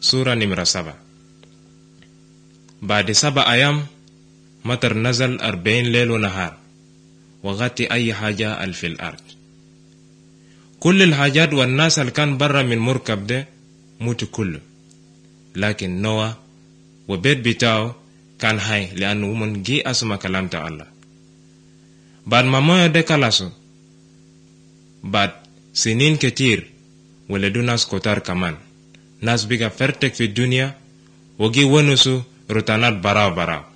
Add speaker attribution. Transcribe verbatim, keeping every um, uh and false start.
Speaker 1: Sura numero saba. بعد سبع أيام مطر نزل أربعين ليل ونهار وغطي أي حاجة في الأرض. كل الحاجات والناس اللي كان برا من مركب ده موت كله، لكن نوح وبيت بتاعه كان حي لأنه من جي أسمع كلام الله. بعد ما مويه ده خلصوا، بعد سنين كتير ولدوا ناس كتار كمان، ناس بقى فرتك في الدنيا وجي ونسوا روتانات براو براو.